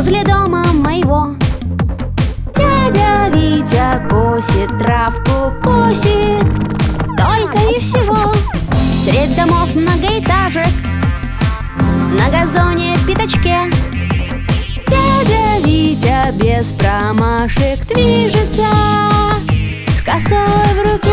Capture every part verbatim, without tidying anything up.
возле дома моего. Дядя Витя косит травку, косит, только и всего. Средь домов многоэтажек, на газоне пятачке. Дядя Витя без промашек движется с косой в руке.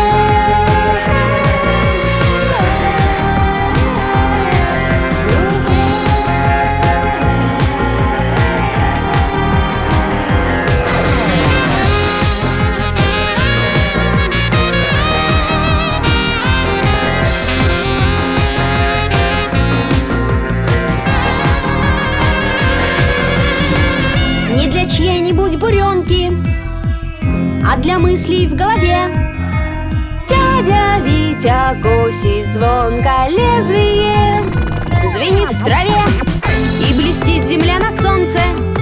Не для чьей-нибудь буренки, а для мыслей в голове. Дядя Витя косит звонко лезвие, звенит в траве, и блестит земля на солнце.